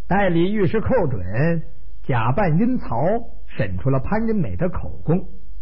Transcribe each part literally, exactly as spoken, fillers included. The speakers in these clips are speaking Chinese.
代理御史寇准假扮阴曹，审出了潘仁美的口供。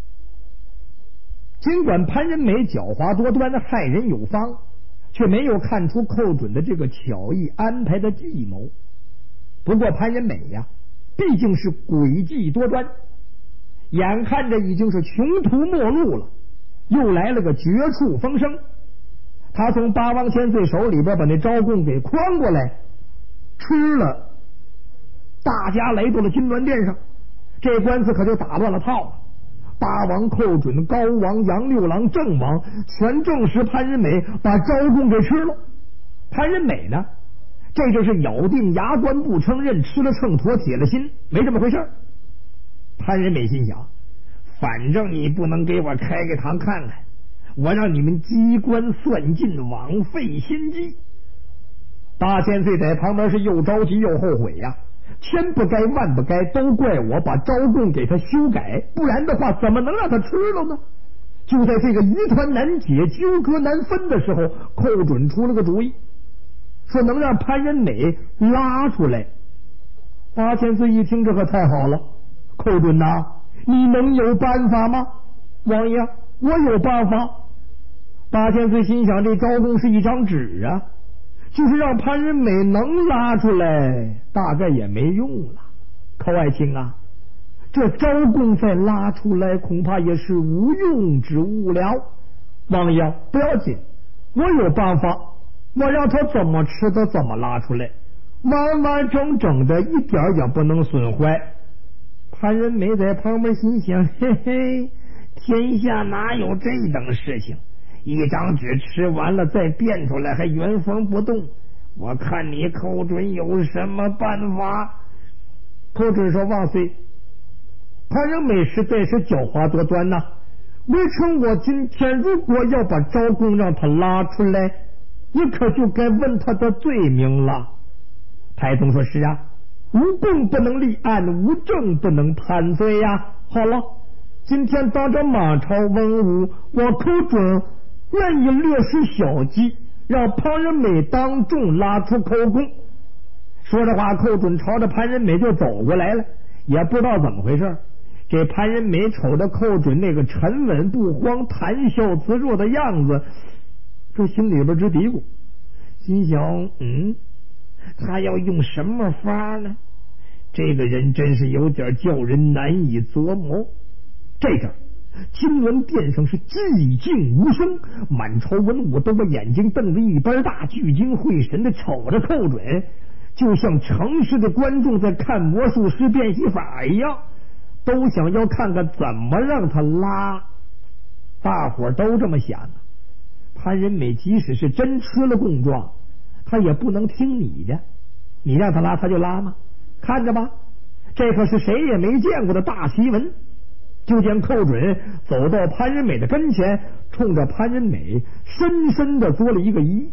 尽管潘仁美狡猾多端的害人有方，却没有看出寇准的这个巧意安排的计谋。不过潘仁美呀，毕竟是诡计多端，眼看着已经是穷途末路了，又来了个绝处逢生。他从八王千岁手里边把那招供给诓过来吃了，大家来到了金銮殿上，这官司可就打乱了套了。八王寇准、高王、杨六郎、郑王全证实潘仁美把招供给吃了。潘仁美呢，这就是咬定牙关不承认，吃了秤砣铁了心，没这么回事。潘仁美心想，反正你不能给我开个堂看看，我让你们机关算尽，枉费心机。八千岁在旁边是又着急又后悔呀、啊，千不该万不该，都怪我把招供给他修改，不然的话怎么能让他吃了呢？就在这个疑团难解、纠葛难分的时候，寇准出了个主意，说能让潘仁美拉出来。八千岁一听，这可太好了，寇准呐、啊，你能有办法吗？王爷，我有办法。八千岁心想，这招供是一张纸啊，就是让潘仁美能拉出来，大概也没用了。寇爱卿啊，这招供再拉出来，恐怕也是无用之物了。王爷不要紧，我有办法，我让他怎么吃的怎么拉出来，完完整整的，一点也不能损坏。潘仁美在旁边心想，嘿嘿，天下哪有这等事情？一张纸吃完了再变出来还原封不动，我看你寇准有什么办法？寇准说，万岁，潘仁美实在是狡猾多端呐、啊，未成我今天如果要把招供让他拉出来，你可就该问他的罪名了。太宗说，是啊，无供不能立案，无证不能判罪呀、啊。好了，今天当着满朝文武，我寇准愿意略施小计，让潘仁美当众拉出口供。说着话，寇准朝着潘仁美就走过来了，也不知道怎么回事。这潘仁美瞅着寇准那个沉稳不慌、谈笑自若的样子，这心里边直嘀咕，心想，嗯，他要用什么法呢？这个人真是有点叫人难以琢磨。这阵金銮殿上是寂静无声，满朝文武都把眼睛瞪得一般大，聚精会神的瞅着寇准，就像城市的观众在看魔术师变戏法一样，都想要看看怎么让他拉。大伙都这么想啊。潘仁美即使是真吃了供状，他也不能听你的，你让他拉他就拉吗？看着吧，这可是谁也没见过的大奇闻。就见寇准走到潘仁美的跟前，冲着潘仁美深深的作了一个揖。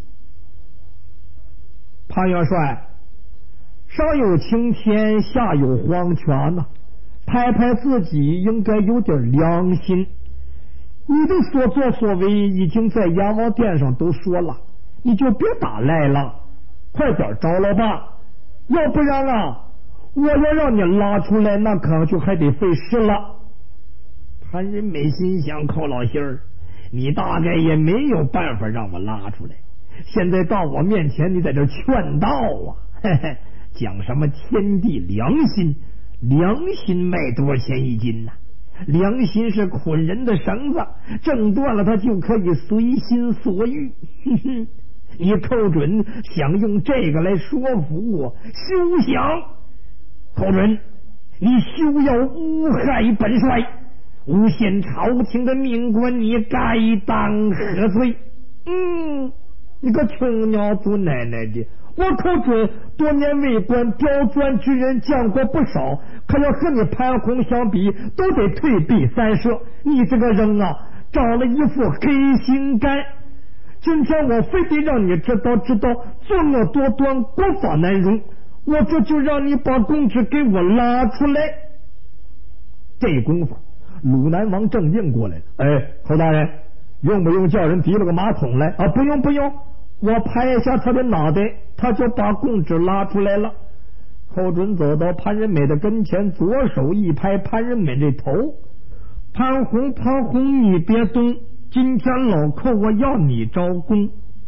潘元帅，上有青天，下有黄泉呐、啊，拍拍自己应该有点良心。你的所作所为已经在阎王殿上都说了，你就别打赖了，快点招了吧，要不然啊，我要让你拉出来，那可能就还得费事了。潘仁美心想，寇老心儿，你大概也没有办法让我拉出来，现在到我面前你在这劝道啊，嘿嘿，讲什么天地良心，良心卖多少钱一斤呢、啊？良心是捆人的绳子，挣断了它就可以随心所欲。哼哼，你寇准想用这个来说服我，休想！寇准，你休要诬害本帅，诬陷朝廷的命官，你该当何罪？嗯，你个青鸟祖奶奶的！我寇准多年为官，刁钻之人见过不少，可要和你潘洪相比，都得退避三舍。你这个人啊，长了一副黑心肝。今天我非得让你知道知道，作恶多端，国法难容。我这就让你把公职给我拉出来。这功夫，鲁南王正应过来了。哎，侯大人，用不用叫人提了个马桶来啊？不用不用，我拍一下他的脑袋，他就把供职拉出来了。 寇准走到潘仁美的跟前，左手一拍潘仁美这头：“潘红，潘红，你别动，今天老寇我要你招供。”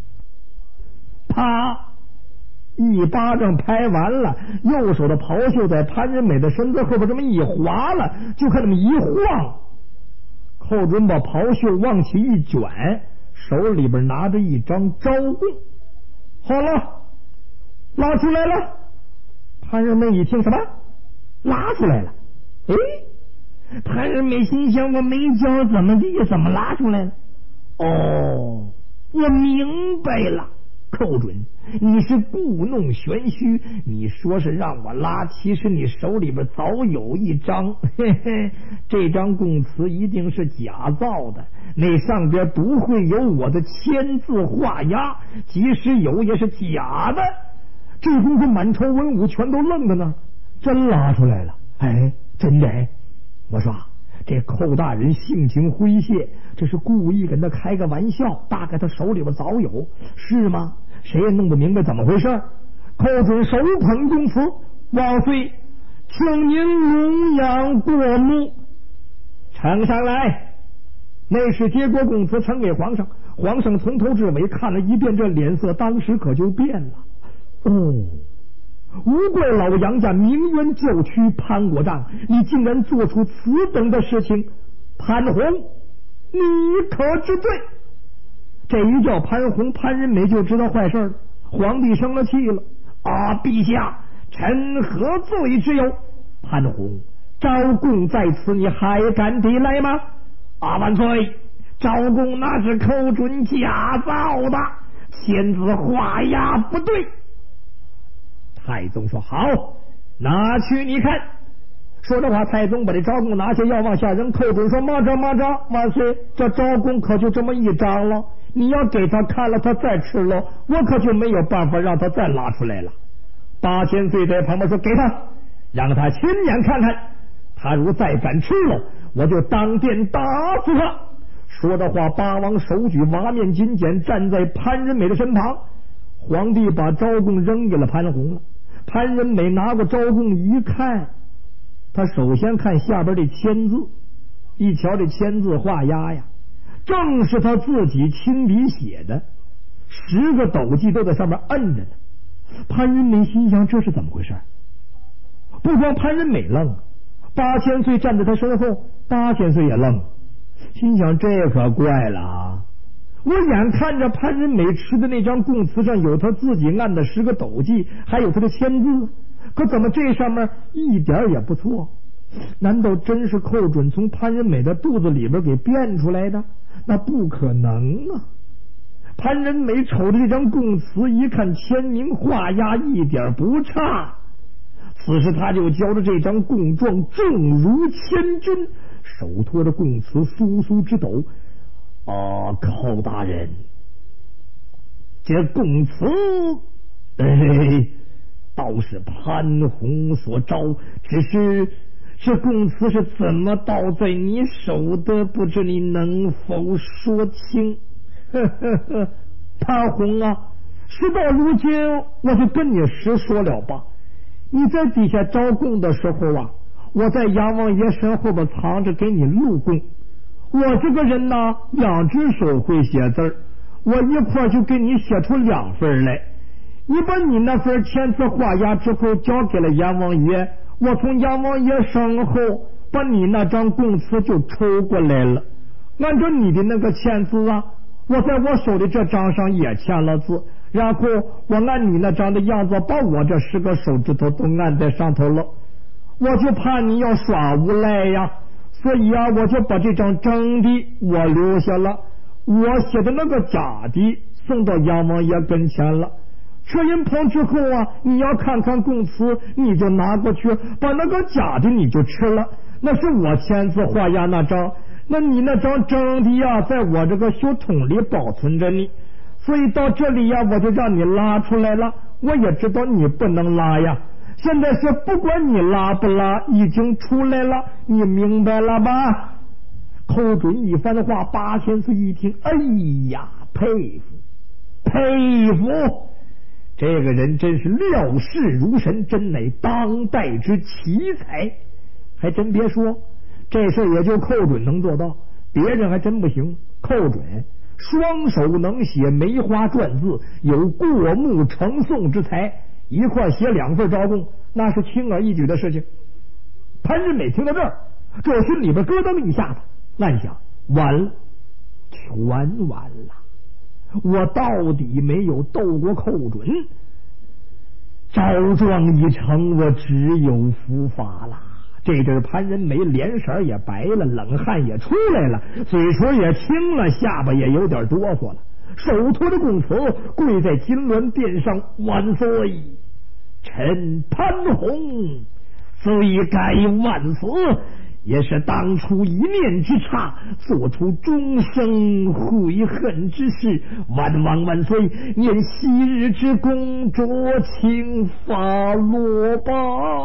啪！一巴掌拍完了，右手的袍袖在潘仁美的身子后边这么一划了，就看这么一晃，寇准把袍袖往起一卷，手里边拿着一张招供。好了，拉出来了。潘仁美一听，什么拉出来了？哎，潘仁美心想，我没教怎么地，怎么拉出来了？哦，我明白了，寇准，你是故弄玄虚，你说是让我拉，其实你手里边早有一张，嘿嘿，这张供词一定是假造的，那上边不会有我的签字画押，即使有也是假的。这功夫满朝文武全都愣在那儿，真拉出来了。哎，真的。我说这寇大人性情诙谐，这是故意跟他开个玩笑，大概他手里边早有，是吗？谁也弄不明白怎么回事。寇准手捧供词：“万岁，请您龙阳过目。”呈上来。内侍接过供词，呈给皇上。皇上从头至尾看了一遍，这脸色当时可就变了。哦，无怪老杨家名媛教区潘国丈，你竟然做出此等的事情，潘红，你可知罪？这一叫潘红，潘仁美就知道坏事了。皇帝生了气了：“啊，陛下，臣何罪之有？潘红，招供在此，你还敢抵赖吗？”“啊，万岁，招供那是寇准假造的，签字画押不对。”太宗说：“好，拿去你看。”说这话，太宗把这招供拿下，要往下扔。寇准说：“马着马着，万岁，这招供可就这么一张了，你要给他看了，他再吃了，我可就没有办法让他再拉出来了。”八千岁在旁边说：“给他，让他亲眼看看，他如再敢吃了，我就当殿打死他。”说着话，八王手举瓦面金简，站在潘仁美的身旁。皇帝把招供扔给了潘红了。潘仁美拿过招供一看，他首先看下边这签字，一瞧这签字画押呀，正是他自己亲笔写的，十个斗记都在上面摁着呢。潘仁美心想，这是怎么回事？不光潘仁美愣，八千岁站在他身后，八千岁也愣，心想这可怪了啊！我眼看着潘仁美吃的那张供词上有他自己按的十个斗记，还有他的签字，可怎么这上面一点也不错？难道真是寇准从潘仁美的肚子里边给变出来的？那不可能啊！潘仁美瞅着这张供词，一看签名画押一点不差，此时他就交着这张供状，重如千钧，手托着供词酥酥直抖。啊，寇大人，这供词，哎，倒是潘红所招，只是这供词是怎么倒在你手的，不知你能否说清？呵呵呵，潘红啊，事到如今，我就跟你实说了吧。你在底下招供的时候啊，我在杨王爷身后边藏着给你录供。我这个人呢，两只手会写字儿，我一块就给你写出两份来。你把你那份签字画押之后交给了阎王爷，我从阎王爷身后把你那张供词就抽过来了。按照你的那个签字啊，我在我手里这张上也签了字，然后我按你那张的样子，把我这十个手指头都按在上头了。我就怕你要耍无赖呀，所以啊，我就把这张真的我留下了，我写的那个假的送到阎王爷跟前了。车银棚之后啊，你要看看供词，你就拿过去，把那个假的你就吃了，那是我签字画押那张，那你那张真的呀，在我这个袖筒里保存着呢。所以到这里呀，我就让你拉出来了，我也知道你不能拉呀。现在是不管你拉不拉，已经出来了，你明白了吧？寇准一番的话，八千岁一听，哎呀，佩服佩服， 这个人真是料事如神，真乃当代之奇才。还真别说，这事也就寇准能做到，别人还真不行。寇准双手能写梅花篆字，有过目成诵之才，一块写两份招供，那是轻而易举的事情。潘仁美听到这儿，这心里边咯噔一下子，暗想：完了，全完了！我到底没有斗过寇准，招状一成，我只有伏法了。这阵潘仁美脸色也白了，冷汗也出来了，嘴唇也青了，下巴也有点哆嗦了，手托着供词，跪在金銮殿上：万岁！臣潘洪虽该万死，也是当初一念之差，做出终生悔恨之事。万王万岁，念昔日之功，酌情发落吧。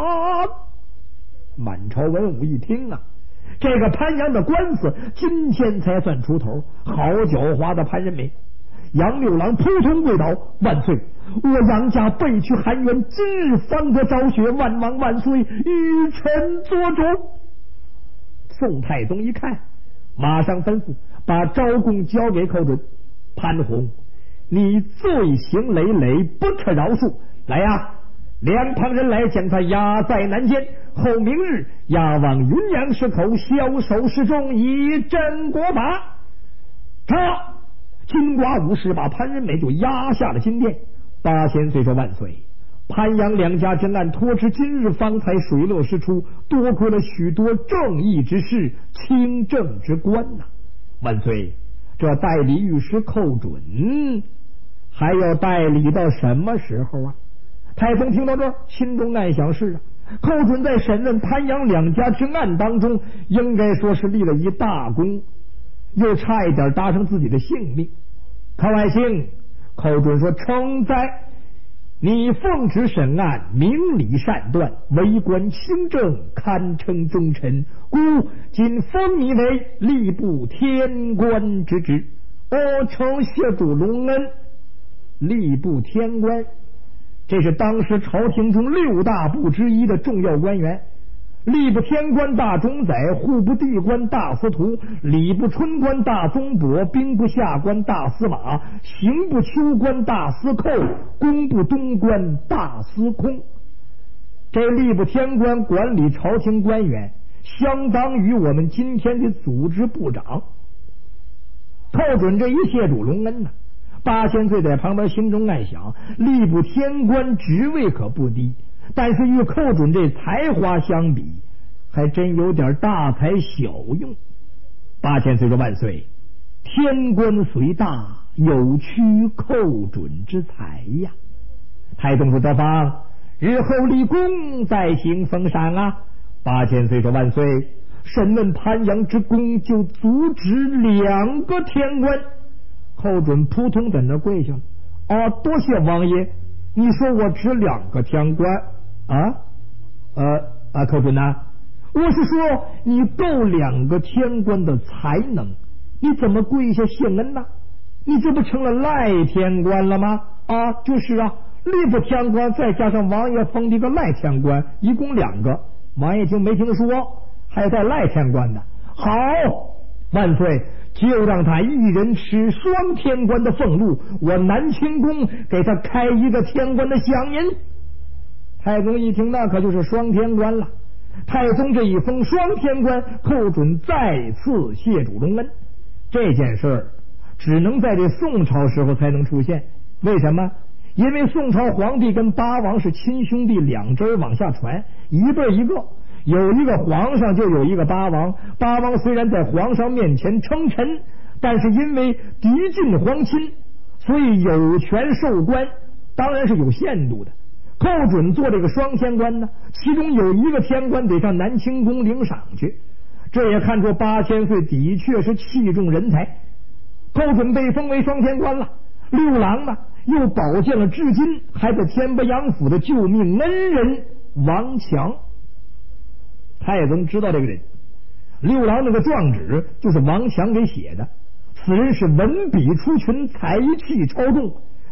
满朝文武一听啊，这个潘阳的官司今天才算出头，好狡猾的潘仁美！杨六郎扑通跪倒：万岁！我杨家背去含冤，今日方得昭雪，万王万岁，与臣做主。宋太宗一看，马上吩咐把招供交给寇准。潘洪，你罪行累累，不可饶恕。来呀，两旁人来，将他押在南监，后明日押往云阳市口，枭首示众，以正国法。这金瓜武士把潘仁美就押下了金殿。八千岁说：万岁，潘阳两家真案拖至今日方才水落石出，多亏了许多正义之士、清正之官呐、啊！万岁，这代理御史寇准还要代理到什么时候啊？太宗听到这儿，心中暗想：是啊，寇准在审问潘阳两家之案当中，应该说是立了一大功，又差一点搭上自己的性命。寇爱卿，寇准说：称在你奉旨审案，明理善断，为官清正，堪称忠臣，故今封你为吏部天官之职。我承谢主隆恩。吏部天官，这是当时朝廷中六大部之一的重要官员。吏部天官大中宰，户部地官大司徒，礼部春官大宗伯，兵部下官大司马，刑部秋官大司寇，工部东官大司空。这吏部天官管理朝廷官员，相当于我们今天的组织部长。寇准这一谢主隆恩呢、啊，八千岁在旁边心中暗想：吏部天官职位可不低，但是与寇准这才华相比，还真有点大材小用。八千岁说：万岁，天官虽大，有屈寇准之才呀。太宗说：得方，日后立功，再行封赏啊。八千岁说：万岁，审问潘阳之功，就足值两个天官。寇准扑通在那跪下了：啊，多谢王爷，你说我值两个天官啊？呃啊，寇准呐、啊，我是说你够两个天官的才能，你怎么跪下谢恩呢？你这不成了赖天官了吗？啊，就是啊，吏部天官再加上王爷封的一个赖天官，一共两个。王爷听没听说还带赖天官的？好，万岁，就让他一人吃双天官的俸禄，我南清宫给他开一个天官的享银。太宗一听，那可就是双天官了。太宗这一封双天官，寇准再次谢主隆恩。这件事儿只能在这宋朝时候才能出现。为什么？因为宋朝皇帝跟八王是亲兄弟，两支往下传，一辈一个，有一个皇上就有一个八王。八王虽然在皇上面前称臣，但是因为敌近皇亲，所以有权授官当然是有限度的。寇准做这个双天官呢，其中有一个天官得上南清宫领赏去，这也看出八千岁的确是器重人才。寇准被封为双天官了，六郎呢又保荐了至今还在天波杨府的救命恩人王强。太宗知道这个人，六郎那个状纸就是王强给写的，此人是文笔出群，才气超众，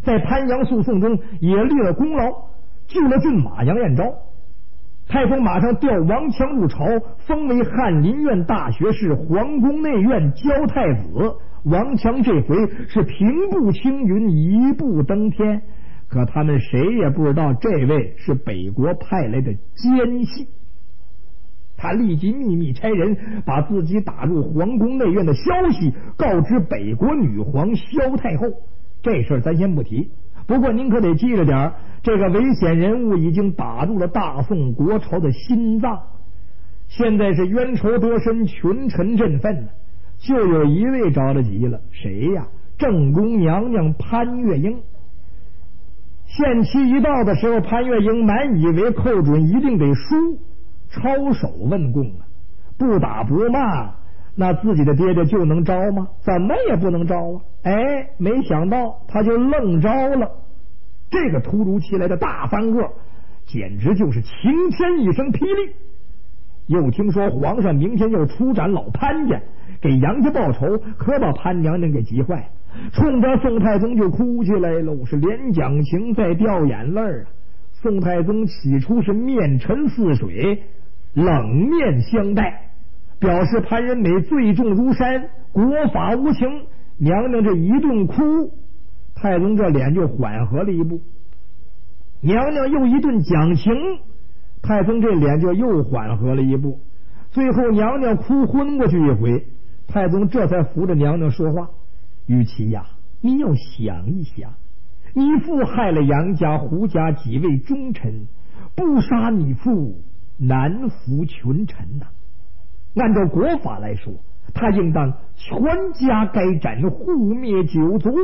在潘阳诉讼中也立了功劳，救了骏马杨彦昭。太宗马上调王强入朝，封为翰林院大学士、皇宫内院交太子。王强这回是平步青云，一步登天。可他们谁也不知道这位是北国派来的奸细。他立即秘密差人把自己打入皇宫内院的消息告知北国女皇萧太后。这事儿咱先不提，不过您可得记着点，这个危险人物已经打入了大宋国朝的心脏，现在是冤仇得深，群臣振奋，就有一位着了急了，谁呀？正宫娘娘潘月英。限期一到的时候，潘月英满以为寇准一定得输，抄手问供啊，不打不骂，那自己的爹爹就能招吗？怎么也不能招啊！哎，没想到他就愣招了。这个突如其来的大翻个，简直就是晴天一声霹雳。又听说皇上明天要出斩老潘家，给杨家报仇，可把潘娘娘给急坏，冲着宋太宗就哭起来喽，是连讲情再掉眼泪啊！宋太宗起初是面沉似水，冷面相待，表示潘仁美罪重如山，国法无情。娘娘这一顿哭，太宗这脸就缓和了一步。娘娘又一顿讲情，太宗这脸就又缓和了一步。最后娘娘哭昏过去一回，太宗这才扶着娘娘说话：与其呀，你要想一想，你父害了杨家、胡家几位忠臣，不杀你父，难服群臣呐、啊。按照国法来说，他应当全家该斩，护灭九族。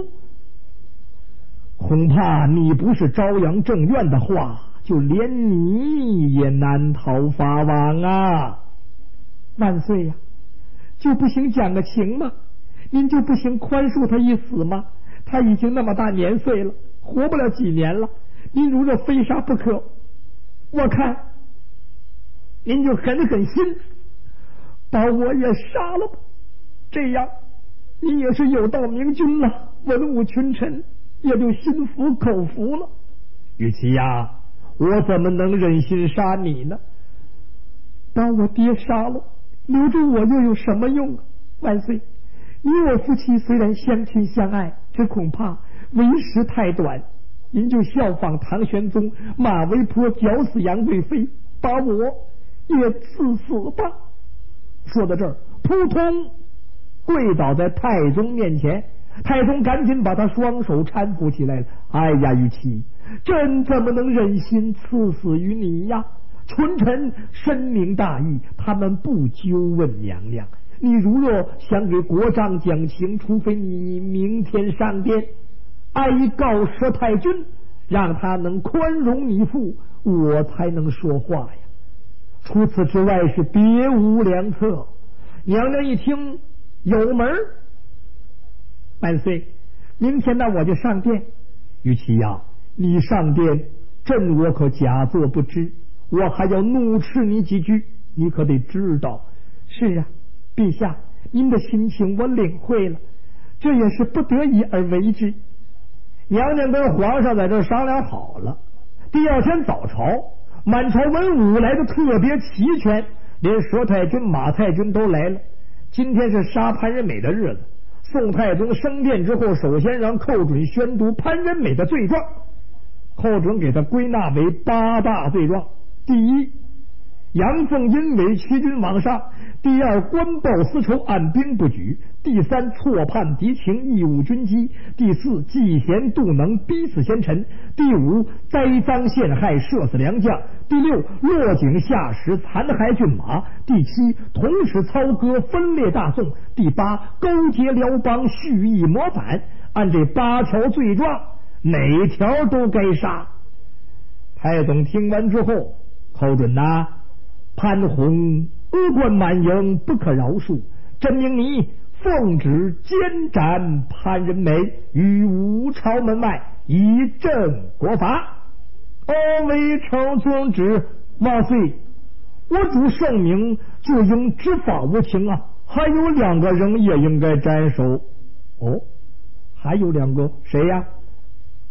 恐怕你不是朝阳正院的话，就连你也难逃法网啊！万岁呀、啊，就不行讲个情吗？您就不行宽恕他一死吗？他已经那么大年岁了，活不了几年了，您如若非杀不可，我看您就狠狠心把我也杀了吧，这样你也是有道明君了，文武群臣也就心服口服了。与其呀，我怎么能忍心杀你呢？把我爹杀了，留住我又有什么用啊？万岁，你我夫妻虽然相亲相爱，只恐怕为时太短，您就效仿唐玄宗马嵬坡绞死杨贵妃，把我也赐死吧。说到这儿，扑通跪倒在太宗面前，太宗赶紧把他双手搀扶起来了。哎呀，玉妻，朕怎么能忍心赐死于你呀？群臣深明大义，他们不纠问娘娘。你如若想给国丈讲情，除非你明天上殿哀告佘太君，让他能宽容你父，我才能说话呀。除此之外是别无良策。娘娘一听有门，万岁，明天呢我就上殿。与其呀，你上殿，朕我可假作不知，我还要怒斥你几句，你可得知道。是啊，陛下，您的心情我领会了，这也是不得已而为之。娘娘跟皇上在这商量好了，第二天早朝，满朝文武来的特别齐全，连佘太君、马太君都来了。今天是杀潘仁美的日子，宋太宗升殿之后，首先让寇准宣读潘仁美的罪状。寇准给他归纳为八大罪状：第一，阳奉阴违，欺君罔上；第二，官报私仇，按兵不举；第三，错判敌情，义务军机；第四，嫉贤妒能，逼死贤臣；第五，栽赃陷害，射死良将；第六，落井下石，残害骏马；第七，同时操戈，分裂大宋；第八，勾结辽邦，蓄意谋反。按这八条罪状，哪条都该杀。太总听完之后，寇准呐，潘洪恶贯满盈，不可饶恕，朕命你奉旨监斩潘仁美于吴朝门外，以正国法。哦，微臣遵旨，万岁。我主圣明，就应执法无情啊！还有两个人也应该斩首。哦，还有两个，谁呀？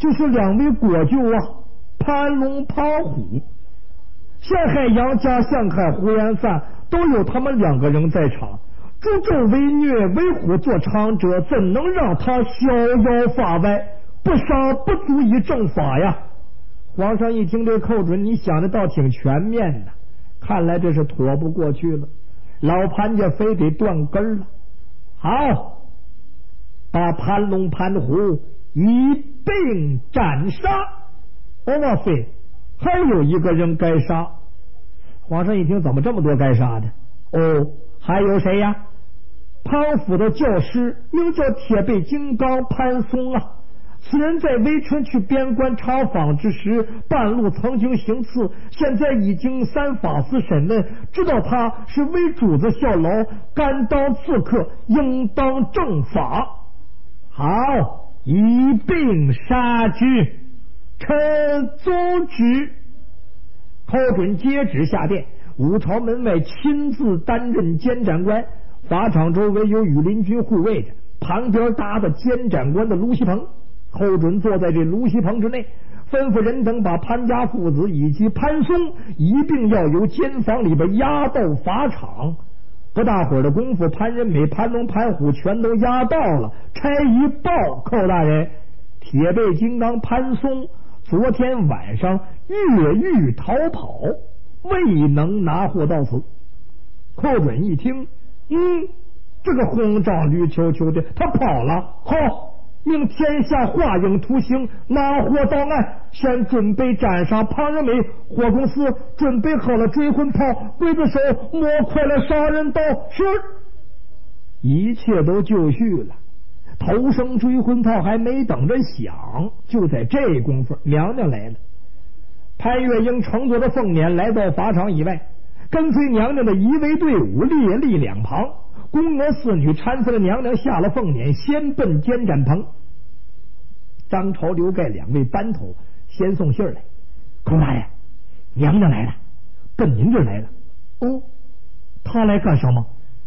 就是两位国舅啊，潘龙庞虎。陷害杨家、陷害胡延范都有他们两个人在场，助纣为虐，为虎作伥者，怎能让他逍遥法外？不杀不足以正法呀！皇上一听这寇准，你想的倒挺全面的，看来这是躲不过去了。老潘家非得断根了。好，把潘龙、潘虎一并斩杀。哦，哇塞！还有一个人该杀。皇上一听，怎么这么多该杀的？哦，还有谁呀？潘府的教师名叫铁背金刚潘松啊。此人在微春去边关查访之时，半路曾经行刺，现在已经三法司审问，知道他是为主子效劳，甘当刺客，应当正法。好，一并杀之。臣遵旨。寇准接旨下殿，五朝门外亲自担任监斩官，法场周围有羽林军护卫着，旁边搭的监斩官的卢锡鹏。寇准坐在这卢锡棚之内，吩咐人等把潘家父子以及潘松一并要由监房里边押到法场。不大会儿的功夫，潘仁美、潘龙、潘虎全都押到了。差一报，寇大人，铁背金刚潘松昨天晚上越狱逃跑，未能拿获到此。寇准一听，嗯，这个慌张驴球球的，他跑了。好，命天下画影图形，拿货到案，先准备斩杀庞仁美。火公司准备好了追魂炮，刽子手摸快了杀人刀。是，一切都就绪了。头声追魂炮还没等着响，就在这功夫，娘娘来了。潘月英乘坐着凤辇来到法场以外，跟随娘娘的仪卫队伍列立两旁。宫娥四女搀扶着娘娘下了凤辇，先奔监斩棚。张朝、刘盖两位班头先送信来：“孔大人，娘娘来了，奔您这儿来了。”哦，他来干什么？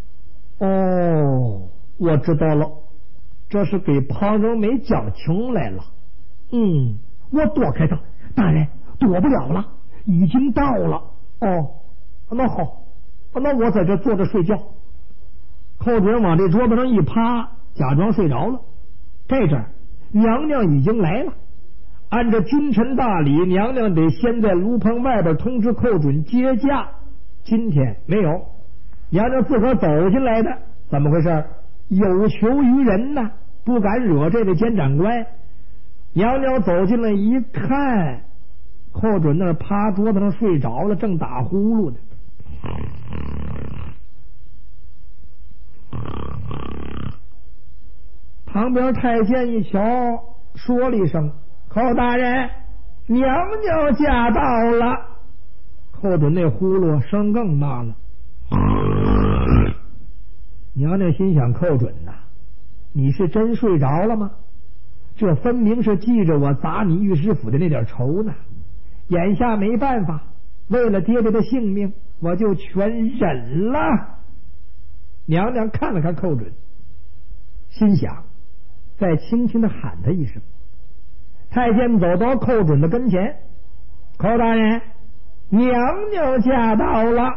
哦，我知道了，这是给庞仁美讲情来了。嗯，我躲开他，大人躲不了了，已经到了。哦，那好，那我在这坐着睡觉。寇准往这桌子上一趴，假装睡着了。这阵儿娘娘已经来了，按照君臣大礼，娘娘得先在炉棚外边通知寇准接驾。今天没有，娘娘自个儿走进来的，怎么回事？有求于人呐，不敢惹这位监斩官。娘娘走进来一看，寇准那趴桌子上睡着了，正打呼噜呢。旁边太监一瞧，说了一声：“寇大人，娘娘驾到了。”寇准那呼噜声更大了。娘娘心想：寇准呐，你是真睡着了吗？这分明是记着我砸你御史府的那点仇呢。眼下没办法，为了爹爹的性命，我就全忍了。娘娘看了看寇准，心想，再轻轻的喊他一声。太监走到寇准的跟前：“寇大人，娘娘驾到了。”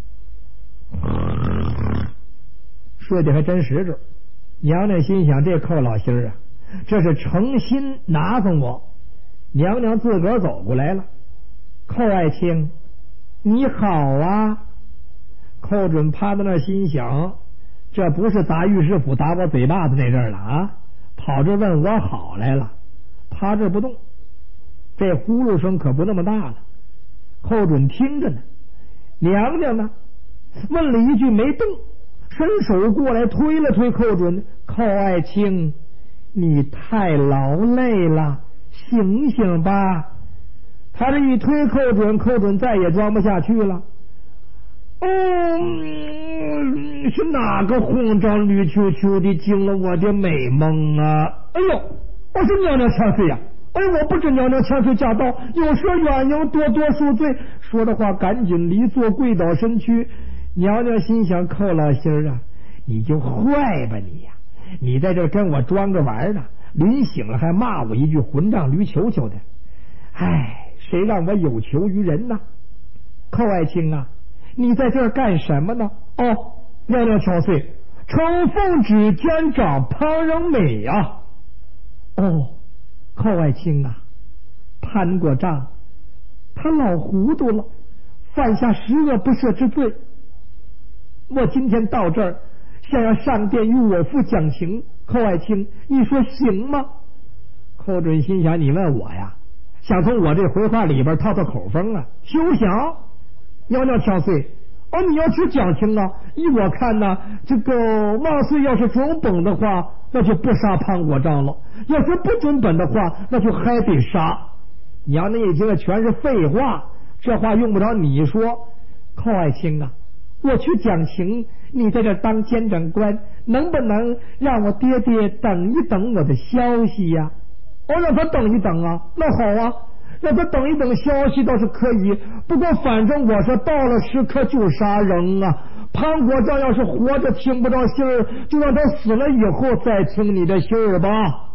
睡得还真实着。娘娘心想，这寇老心儿啊，这是诚心拿分我。娘娘自个儿走过来了：“寇爱卿，你好啊。”寇准趴在那心想，这不是砸御史府打我嘴巴子那阵儿了啊，跑这问我好来了，趴这不动。这呼噜声可不那么大了。寇准听着呢。娘娘呢，问了一句没动，伸手过来推了推寇准：“寇爱卿，你太劳累了，醒醒吧。”他这一推寇准，寇准再也装不下去了。哦，是哪个慌张绿球球的惊了我的美梦啊！哎呦，我是娘娘千岁呀！哎，我不知娘娘千岁驾到，有失远迎，多多恕罪。说的话赶紧离座跪倒身躯。娘娘心想：寇老心儿啊，你就坏吧你呀！你在这跟我装着玩呢， 临醒了还骂我一句混账驴球球的。唉，谁让我有求于人呢？寇爱卿啊，你在这儿干什么呢？哦，娘娘憔悴，承奉旨监长庞仁美啊。哦，寇爱卿啊，潘国丈他老糊涂了，犯下十恶不赦之罪。我今天到这儿想要上殿与我父讲情，寇爱卿你说行吗？寇准心想，你问我呀，想从我这回话里边套套口风啊？休想！娘娘憔悴，哦，你要去讲情啊？依我看呢，这个万岁要是准本的话，那就不杀潘国丈了；要是不准本的话，那就还得杀。娘娘一听全是废话，这话用不着你说。寇爱卿啊，我去讲情，你在这当监斩官，能不能让我爹爹等一等我的消息呀？哦，让他等一等啊，那好啊，让他等一等消息倒是可以，不过反正我说到了时刻就杀人啊。潘国丈要是活着听不着信儿，就让他死了以后再听你的信儿吧。